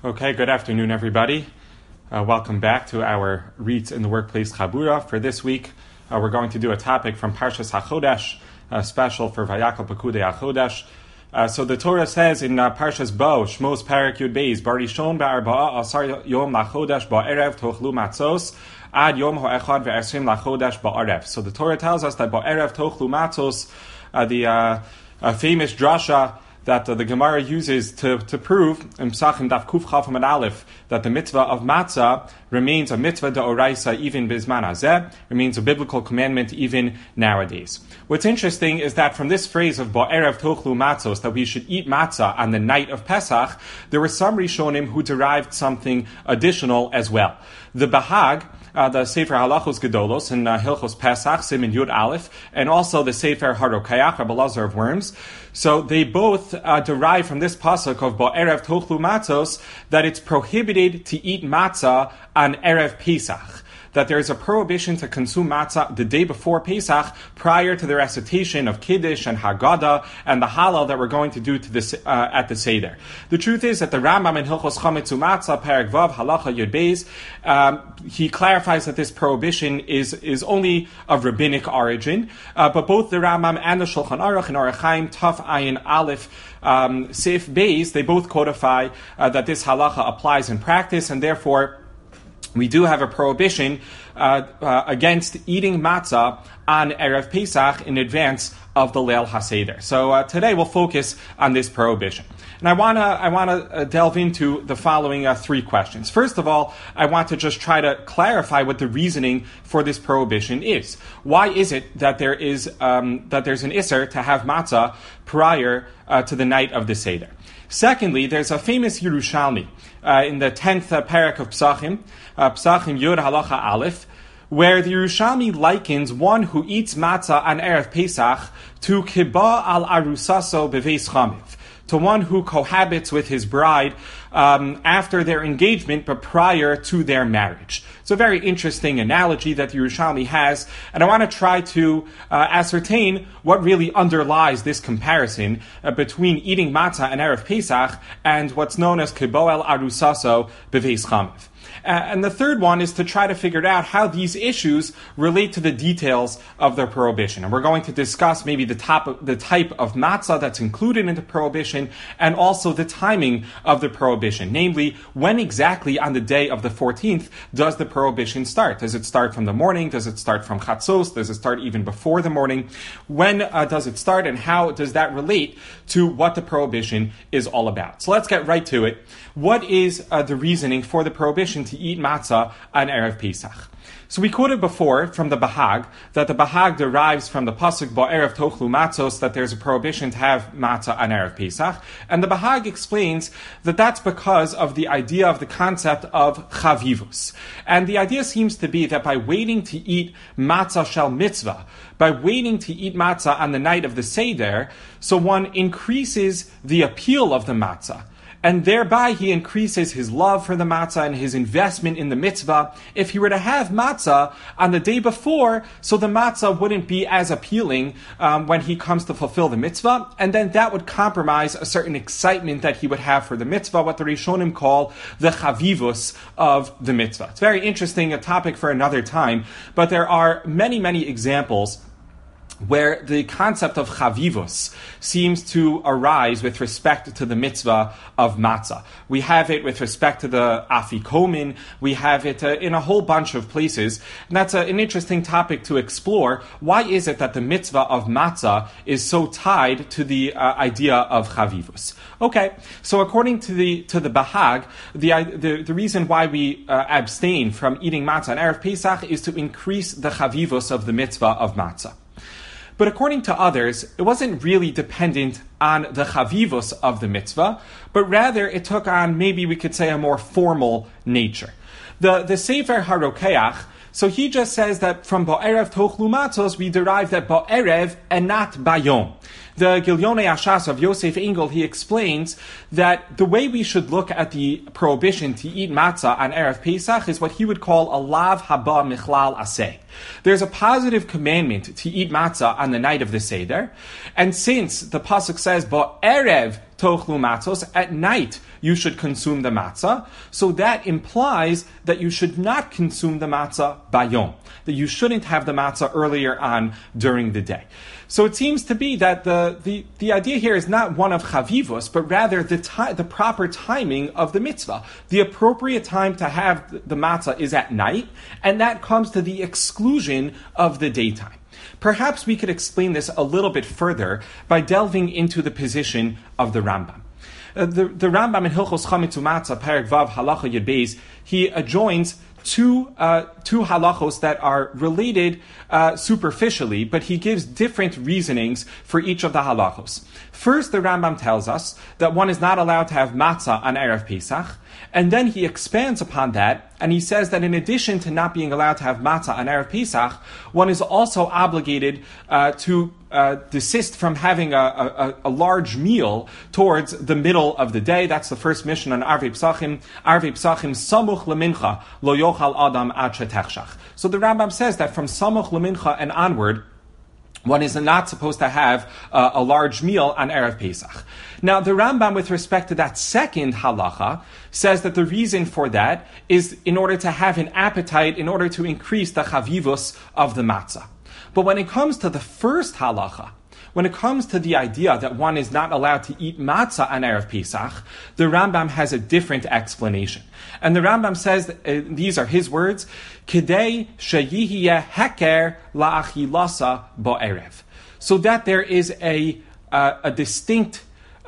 Okay, good afternoon, everybody. Welcome back to our Reads in the Workplace Chabura. For this week, we're going to do a topic from Parshas HaChodesh, special for Vayakal Pekudei HaChodesh. So the Torah says in Parshas Bo, Shmos Parak Yud Beis, Barishon Ba'arba'a Asar Yom LaChodesh Ba'erev Tochlu Matzos Ad Yom Ha'echad Ve'esrim LaChodesh Ba'arev. So the Torah tells us that Ba'erev Tochlu Matzos, the famous drasha that the Gemara uses to prove in Psachim Daf Kuf Chaf Amud Aleph that the mitzvah of matzah remains a mitzvah d'oraisa even bisman hazeh, remains a biblical commandment even nowadays. What's interesting is that from this phrase of ba'erev tochlu matzos, that we should eat matzah on the night of Pesach, there were some Rishonim who derived something additional as well. The Bahag, the Sefer Halachos Gedolos in Hilchos Pesach, Siman Yud Aleph, and also the Sefer Harokayach, Rabbi Lazar of Worms. So they both derive from this pasuk of Ba'erev Tochlu Matzos that it's prohibited to eat matzah on Erev Pesach, that there is a prohibition to consume matzah the day before Pesach prior to the recitation of Kiddush and Haggadah and the Hallel that we're going to do to this, at the Seder. The truth is that the Rambam in Hilchos Chametz U'Matzah, Perek Vav, Halacha Yud Beis, he clarifies that this prohibition is only of rabbinic origin, but both the Rambam and the Shulchan Aruch and Orach Chaim, Taf Ayin Aleph, Seif Beis, they both codify that this halacha applies in practice, and therefore we do have a prohibition against eating matzah on Erev Pesach in advance of the Leil HaSeder. So today we'll focus on this prohibition. And I want to delve into the following three questions. First of all, I want to just try to clarify what the reasoning for this prohibition is. Why is it that there's an isser to have matzah prior to the night of the Seder? Secondly, there's a famous Yerushalmi in the 10th parak of Psachim, Psachim Yud Halacha Aleph, where the Yerushalmi likens one who eats matzah on Erev Pesach to kiba al arusaso beveis chamiv, to one who cohabits with his bride after their engagement but prior to their marriage. It's a very interesting analogy that the Yerushalmi has, and I want to try to ascertain what really underlies this comparison between eating matzah and Erev Pesach and what's known as kiboel arusaso beveis chamiv. And the third one is to try to figure out how these issues relate to the details of the prohibition. And we're going to discuss maybe the type of matzah that's included in the prohibition and also the timing of the prohibition. Namely, when exactly on the day of the 14th does the prohibition start? Does it start from the morning? Does it start from Chatzos? Does it start even before the morning? When does it start, and how does that relate to what the prohibition is all about? So let's get right to it. What is the reasoning for the prohibition to eat matzah on Erev Pesach? So we quoted before from the Bahag that the Bahag derives from the pasuk Ba'erev Tochlu Matzos, that there's a prohibition to have matzah on Erev Pesach, and the Bahag explains that that's because of the idea of the concept of chavivus. And the idea seems to be that by waiting to eat matzah shel mitzvah, by waiting to eat matzah on the night of the Seder, so one increases the appeal of the matzah, and thereby he increases his love for the matzah and his investment in the mitzvah. If he were to have matzah on the day before, so the matzah wouldn't be as appealing when he comes to fulfill the mitzvah, and then that would compromise a certain excitement that he would have for the mitzvah, what the Rishonim call the chavivus of the mitzvah. It's very interesting, a topic for another time, but there are many, many examples where the concept of chavivus seems to arise with respect to the mitzvah of matzah. We have it with respect to the afikomen. We have it in a whole bunch of places. And that's an interesting topic to explore. Why is it that the mitzvah of matzah is so tied to the idea of chavivus? Okay, so according to the Bahag, the reason why we abstain from eating matzah on Erev Pesach is to increase the chavivus of the mitzvah of matzah. But according to others, it wasn't really dependent on the chavivus of the mitzvah, but rather it took on, maybe we could say, a more formal nature. The Sefer Harokeach, so he just says that from Ba'erev Tochlu Matzos we derive that Ba'erev and not Bayom. The Gilyonei Ashas of Yosef Engel, he explains that the way we should look at the prohibition to eat matzah on Erev Pesach is what he would call a lav haba michlal aseh. There's a positive commandment to eat matzah on the night of the Seder, and since the pasuk says, "Ba'erev tochlu matzos," at night you should consume the matzah, so that implies that you should not consume the matzah bayom, that you shouldn't have the matzah earlier on during the day. So it seems to be that the idea here is not one of chavivus, but rather the proper timing of the mitzvah. The appropriate time to have the matzah is at night, and that comes to the exclusion of the daytime. Perhaps we could explain this a little bit further by delving into the position of the Rambam. The Rambam in Hilchos Chametz U'Matzah, Perek Vav, Halacha Yud Beis, he adjoins two halachos that are related superficially, but he gives different reasonings for each of the halachos. First, the Rambam tells us that one is not allowed to have matzah on Erev Pesach, and then he expands upon that, and he says that in addition to not being allowed to have matzah on Erev Pesach, one is also obligated to desist from having a large meal towards the middle of the day. That's the first mission on Arvei Psachim. Arvei Psachim samuch lemincha lo yochal adam ad shetechshach. So the Rambam says that from samuch lemincha and onward, one is not supposed to have a large meal on Erev Pesach. Now, the Rambam, with respect to that second halacha, says that the reason for that is in order to have an appetite, in order to increase the chavivus of the matzah. But when it comes to the first halacha, when it comes to the idea that one is not allowed to eat matzah on Erev Pesach, the Rambam has a different explanation. And the Rambam says, these are his words, Kidei sheyihiyeh heker la'achilasa bo'erev. So that there is a distinct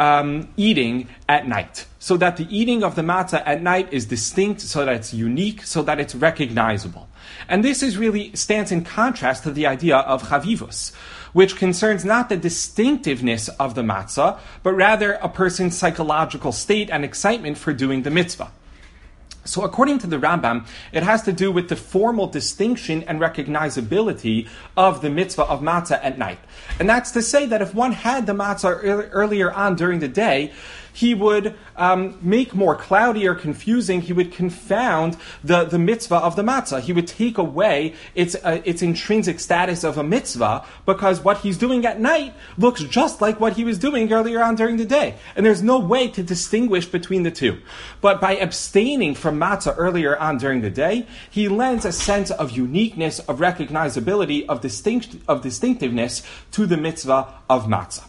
eating at night. So that the eating of the matzah at night is distinct, so that it's unique, so that it's recognizable. And this stands in contrast to the idea of chavivus, which concerns not the distinctiveness of the matzah, but rather a person's psychological state and excitement for doing the mitzvah. So according to the Rambam, it has to do with the formal distinction and recognizability of the mitzvah of matzah at night. And that's to say that if one had the matzah earlier on during the day, he would make more cloudy or confusing, he would confound the mitzvah of the matzah. He would take away its intrinsic status of a mitzvah, because what he's doing at night looks just like what he was doing earlier on during the day. And there's no way to distinguish between the two. But by abstaining from matzah earlier on during the day, he lends a sense of uniqueness, of recognizability, of distinctiveness to the mitzvah of matzah.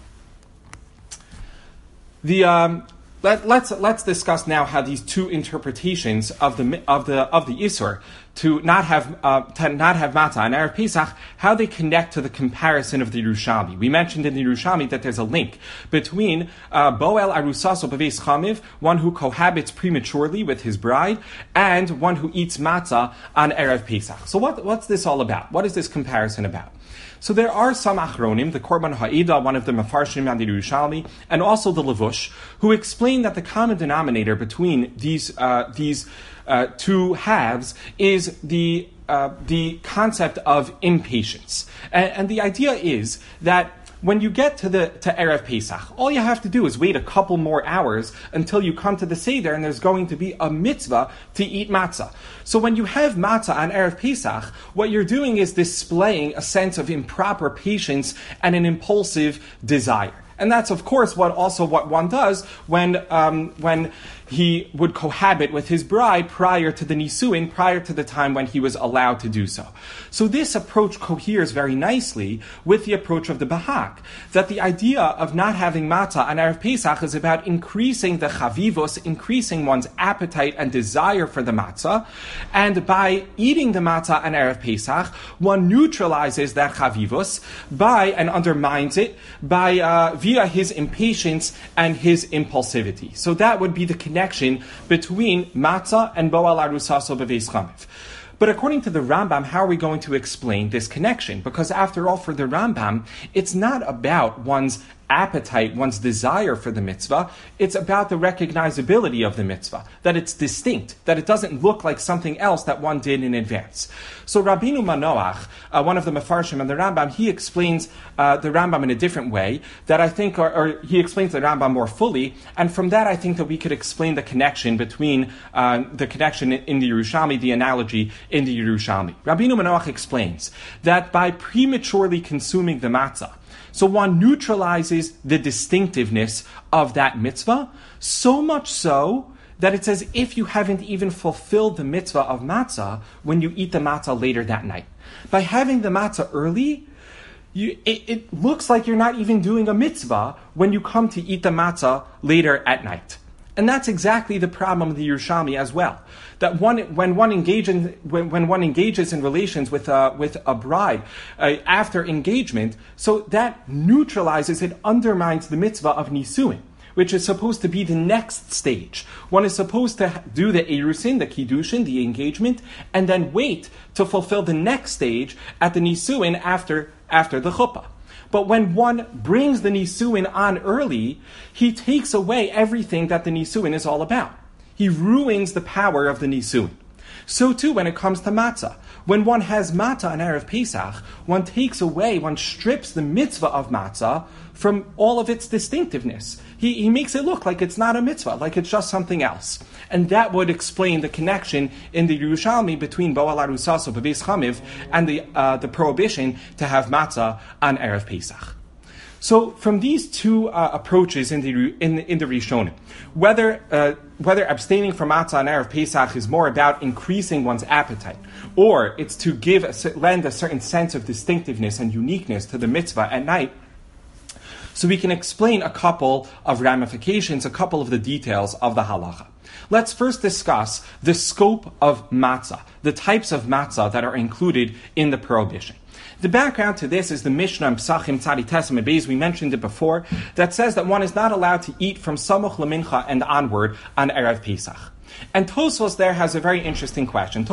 Let's discuss now how these two interpretations of the Isur to not have matzah on Erev Pesach, how they connect to the comparison of the Yerushalmi. We mentioned in the Yerushalmi that there's a link between Boel Arusaso Beves Chamiv, one who cohabits prematurely with his bride, and one who eats matzah on Erev Pesach. So what's this all about? What is this comparison about? So there are some Achronim, the Korban Ha'ida, one of the Mefarshim and the Yerushalmi, and also the Levush, who explain that the common denominator between these two halves is the concept of impatience. And the idea is that when you get to Erev Pesach, all you have to do is wait a couple more hours until you come to the Seder, and there's going to be a mitzvah to eat matzah. So when you have matzah on Erev Pesach, what you're doing is displaying a sense of improper patience and an impulsive desire. And that's, of course, what one does when he would cohabit with his bride prior to the Nisuin, prior to the time when he was allowed to do so. So this approach coheres very nicely with the approach of the Bahak, that the idea of not having matzah on Erev Pesach is about increasing the chavivos, increasing one's appetite and desire for the matzah, and by eating the matzah on Erev Pesach, one neutralizes that chavivos and undermines it via his impatience and his impulsivity. So that would be the connection between matzah and Boal Arusaso Beves Chamiv. But according to the Rambam, how are we going to explain this connection? Because after all, for the Rambam, it's not about one's appetite, one's desire for the mitzvah. It's about the recognizability of the mitzvah, that it's distinct, that it doesn't look like something else that one did in advance. So Rabbeinu Manoach, one of the Mefarshim and the Rambam, he explains the Rambam in a different way, that I think, or he explains the Rambam more fully, and from that I think that we could explain the connection between the connection in the Yerushalmi, the analogy in the Yerushalmi. Rabbeinu Manoach explains that by prematurely consuming the matzah, so one neutralizes the distinctiveness of that mitzvah, so much so that it's as if you haven't even fulfilled the mitzvah of matzah when you eat the matzah later that night. By having the matzah early, it looks like you're not even doing a mitzvah when you come to eat the matzah later at night. And that's exactly the problem of the Yerushalmi as well. That when one engages in relations with a bride after engagement, so that neutralizes, it undermines the mitzvah of nisuin, which is supposed to be the next stage. One is supposed to do the erusin, the kiddushin, the engagement, and then wait to fulfill the next stage at the nisuin after the chuppah. But when one brings the nisuin on early, he takes away everything that the nisuin is all about. He ruins the power of the nisuin. So too when it comes to matzah. When one has matzah on Erev Pesach, one strips the mitzvah of matzah from all of its distinctiveness. He makes it look like it's not a mitzvah, like it's just something else. And that would explain the connection in the Yerushalmi between Bo'al Arusaso Bebeis Chamiv and the prohibition to have matzah on Erev Pesach. So from these two approaches in the Rishonim, whether abstaining from matzah on Erev Pesach is more about increasing one's appetite, or it's to lend a certain sense of distinctiveness and uniqueness to the mitzvah at night, so we can explain a couple of ramifications, a couple of the details of the halacha. Let's first discuss the scope of matzah, the types of matzah that are included in the prohibition. The background to this is the Mishnah in Psachim Tzadi Tesem Beis, we mentioned it before, that says that one is not allowed to eat from Samuch Lemincha and onward on Erev Pesach. And Tosfos there has a very interesting question.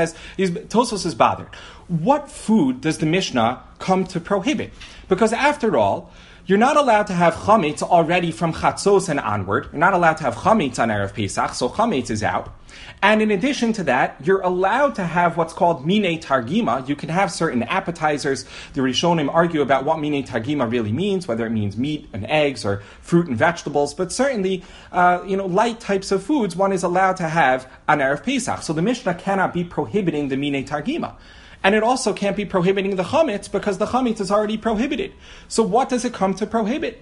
Tosfos is bothered. What food does the Mishnah come to prohibit? Because after all, you're not allowed to have chametz already from chatzos and onward. You're not allowed to have chametz on Erev Pesach, so chametz is out. And in addition to that, you're allowed to have what's called minei targima. You can have certain appetizers. The Rishonim argue about what minei targima really means, whether it means meat and eggs or fruit and vegetables. But certainly, light types of foods one is allowed to have on Erev Pesach. So the Mishnah cannot be prohibiting the minei targima. And it also can't be prohibiting the chametz because the chametz is already prohibited. So what does it come to prohibit?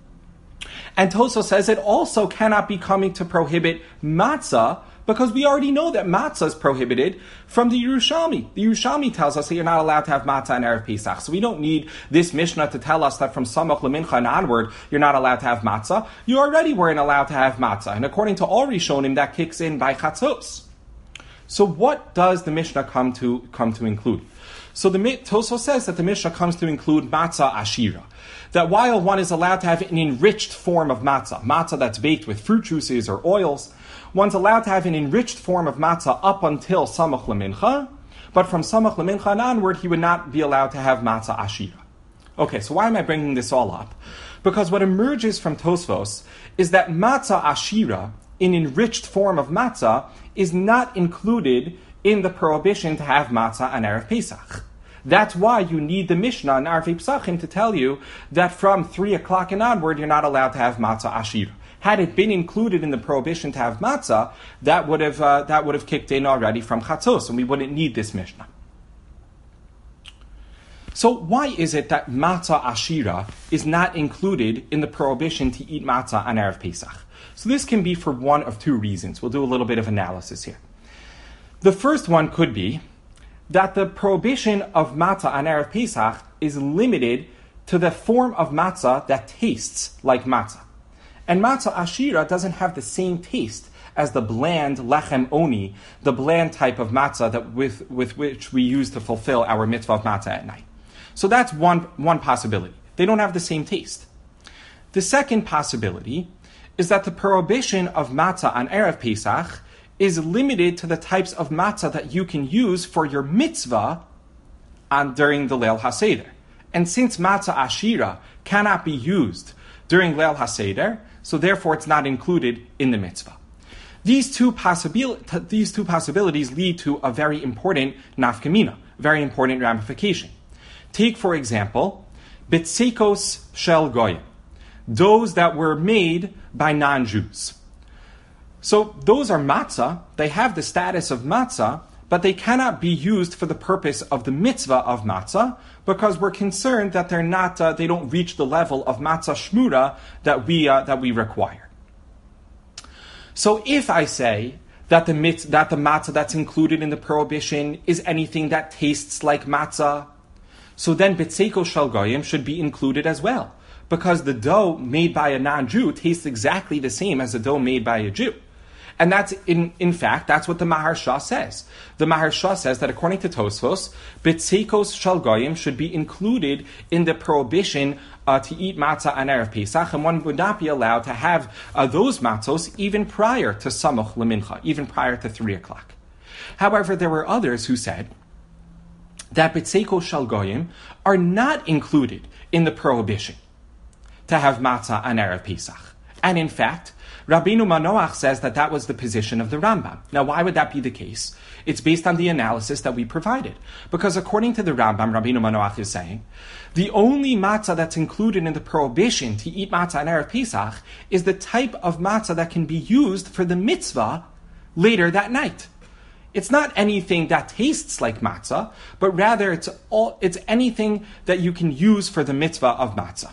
And Tosfos says it also cannot be coming to prohibit matzah because we already know that matzah is prohibited from the Yerushalmi. The Yerushalmi tells us that you're not allowed to have matzah on Erev Pesach. So we don't need this Mishnah to tell us that from Samuch Lemincha and onward, you're not allowed to have matzah. You already weren't allowed to have matzah. And according to all Rishonim, that kicks in by chatzos. So what does the Mishnah come to include? So the Tosfos says that the Mishnah comes to include matzah ashira. That while one is allowed to have an enriched form of matzah that's baked with fruit juices or oils, one's allowed to have an enriched form of matzah up until Samuch Lemincha, but from Samuch Lemincha and onward, he would not be allowed to have matzah ashira. Okay, so why am I bringing this all up? Because what emerges from Tosfos is that matzah ashira, an enriched form of matzah, is not included in the prohibition to have matzah on Erev Pesach. That's why you need the Mishnah in Arvei Psachim to tell you that from 3 o'clock and onward, you're not allowed to have matzah ashira. Had it been included in the prohibition to have matzah, that would have kicked in already from chatzos, and we wouldn't need this Mishnah. So why is it that matzah ashira is not included in the prohibition to eat matzah on Erev Pesach? So this can be for one of two reasons. We'll do a little bit of analysis here. The first one could be that the prohibition of matzah on Erev Pesach is limited to the form of matzah that tastes like matzah. And matzah ashira doesn't have the same taste as the bland lechem oni, the bland type of matzah that with which we use to fulfill our mitzvah of matzah at night. So that's one possibility. They don't have the same taste. The second possibility is that the prohibition of matzah on Erev Pesach is limited to the types of matzah that you can use for your mitzvah during the Leil HaSeder. And since matzah ashira cannot be used during Leil HaSeder, so therefore it's not included in the mitzvah. These two possibilities lead to a very important nafkamina, very important ramification. Take, for example, Bitsekos Shel Goyim, those that were made by non-Jews. So those are matzah, they have the status of matzah, but they cannot be used for the purpose of the mitzvah of matzah, because we're concerned that they're not, they don't reach the level of matzah shmura that we require. So if I say that the matzah that's included in the prohibition is anything that tastes like matzah, so then B'tseiko Shel Goyim should be included as well, because the dough made by a non-Jew tastes exactly the same as the dough made by a Jew. And that's, in fact, that's what the Maharsha says. The Maharsha says that according to Tosfos, B'tseikos Shel Goyim should be included in the prohibition to eat matzah on Erev Pesach, and one would not be allowed to have those matzos even prior to Samuch L'Mincha, even prior to 3 o'clock. However, there were others who said that B'tseikos Shel Goyim are not included in the prohibition to have matzah on Erev Pesach. And in fact, Rabbeinu Manoach says that that was the position of the Rambam. Now, why would that be the case? It's based on the analysis that we provided. Because according to the Rambam, Rabbeinu Manoach is saying, the only matzah that's included in the prohibition to eat matzah on Erev Pesach is the type of matzah that can be used for the mitzvah later that night. It's not anything that tastes like matzah, but rather it's anything that you can use for the mitzvah of matzah.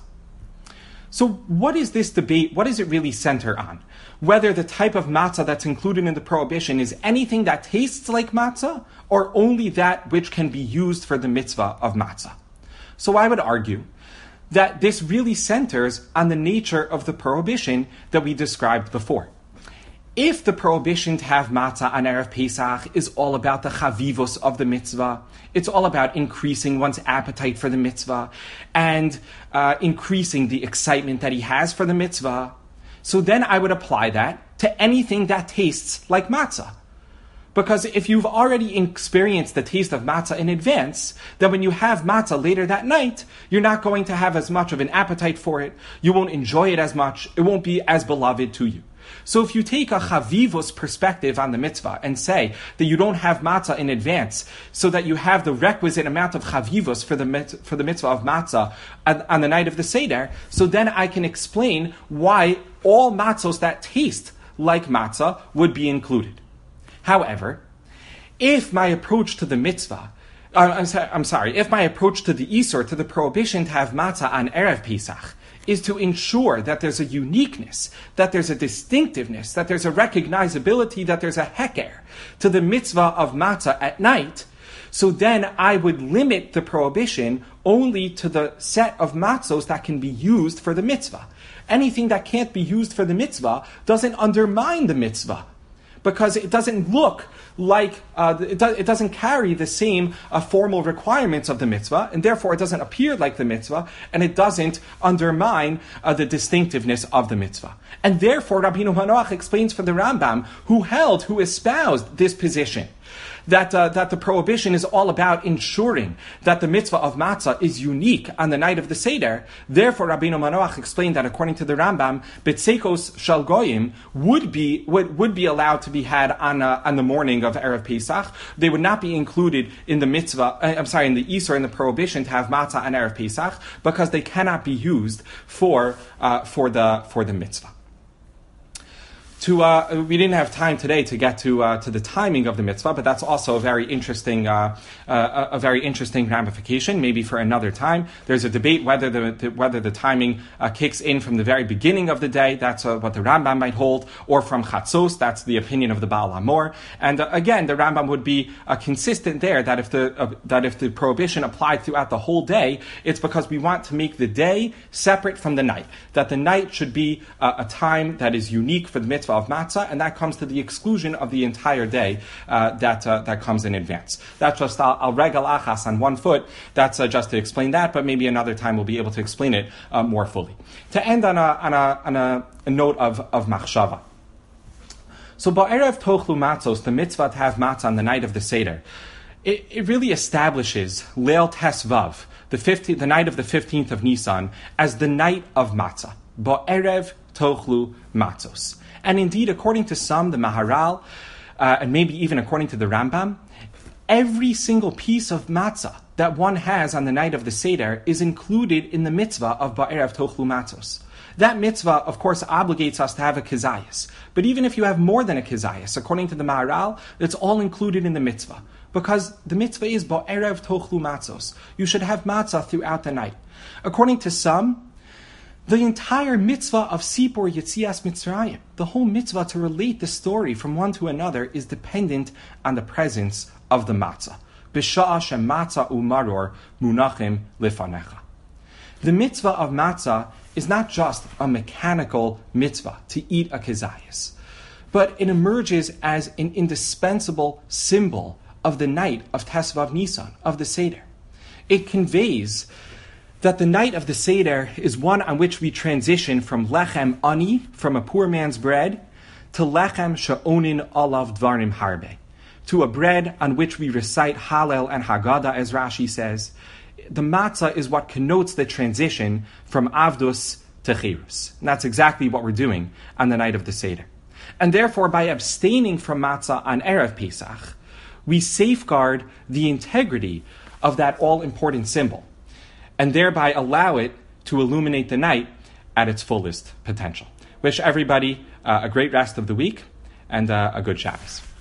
So what is this debate, what does it really center on? Whether the type of matzah that's included in the prohibition is anything that tastes like matzah, or only that which can be used for the mitzvah of matzah. So I would argue that this really centers on the nature of the prohibition that we described before. If the prohibition to have matzah on Erev Pesach is all about the chavivos of the mitzvah, it's all about increasing one's appetite for the mitzvah and increasing the excitement that he has for the mitzvah, so then I would apply that to anything that tastes like matzah. Because if you've already experienced the taste of matzah in advance, then when you have matzah later that night, you're not going to have as much of an appetite for it, you won't enjoy it as much, it won't be as beloved to you. So if you take a chavivos perspective on the mitzvah and say that you don't have matzah in advance, so that you have the requisite amount of chavivos for the mitzvah of matzah on the night of the Seder, so then I can explain why all matzos that taste like matzah would be included. However, if my approach to the mitzvah, if my approach to the Isur, to the prohibition to have matzah on Erev Pesach, is to ensure that there's a uniqueness, that there's a distinctiveness, that there's a recognizability, that there's a heker to the mitzvah of matzah at night, so then I would limit the prohibition only to the set of matzos that can be used for the mitzvah. Anything that can't be used for the mitzvah doesn't undermine the mitzvah, because it doesn't look like, it doesn't carry the same formal requirements of the mitzvah, and therefore it doesn't appear like the mitzvah, and it doesn't undermine the distinctiveness of the mitzvah. And therefore Rabbeinu Manoach explains for the Rambam, who espoused this position, that the prohibition is all about ensuring that the mitzvah of matzah is unique on the night of the Seder. Therefore, Rabbeinu Manoach explained that according to the Rambam, B'tseikos Shel Goyim would be allowed to be had on the morning of Erev Pesach. They would not be included in the mitzvah. In the Isur, in the prohibition to have matzah on Erev Pesach, because they cannot be used for the mitzvah. We didn't have time today to get to the timing of the mitzvah, but that's also a very interesting ramification. Maybe for another time. There's a debate whether the timing kicks in from the very beginning of the day. That's what the Rambam might hold, or from Chatzos. That's the opinion of the Baal HaMor. And again, the Rambam would be consistent there that if the prohibition applied throughout the whole day, it's because we want to make the day separate from the night. That the night should be a time that is unique for the mitzvah of matzah, and that comes to the exclusion of the entire day that comes in advance. That's just al regal achas, on one foot. That's just to explain that, but maybe another time we'll be able to explain it more fully. To end on a note of machshava. So ba'erev tochlu matzos, the mitzvah to have matzah on the night of the Seder, it really establishes Leil Tes Vav, the night of the 15th of Nisan, as the night of matzah. ba'erev tochlu matzos. And indeed, according to some, the Maharal, and maybe even according to the Rambam, every single piece of matzah that one has on the night of the Seder is included in the mitzvah of ba'erev tochlu matzos. That mitzvah, of course, obligates us to have a kezayis. But even if you have more than a kezayis, according to the Maharal, it's all included in the mitzvah. Because the mitzvah is ba'erev tochlu matzos. You should have matzah throughout the night. According to some, the entire mitzvah of Sipur Yetzias Mitzrayim, the whole mitzvah to relate the story from one to another, is dependent on the presence of the matzah. B'sha'a shem matzah u'maror munachim lifanecha. The mitzvah of matzah is not just a mechanical mitzvah to eat a kezayis, but it emerges as an indispensable symbol of the night of Tesvav Nisan, of the Seder. It conveys that the night of the Seder is one on which we transition from lechem ani, from a poor man's bread, to lechem she'onin alav dvarim harbe, to a bread on which we recite Hallel and Haggadah, as Rashi says. The matzah is what connotes the transition from avdus to chirus. And that's exactly what we're doing on the night of the Seder. And therefore, by abstaining from matzah on Erev Pesach, we safeguard the integrity of that all-important symbol, and thereby allow it to illuminate the night at its fullest potential. Wish everybody a great rest of the week and a good Shabbos.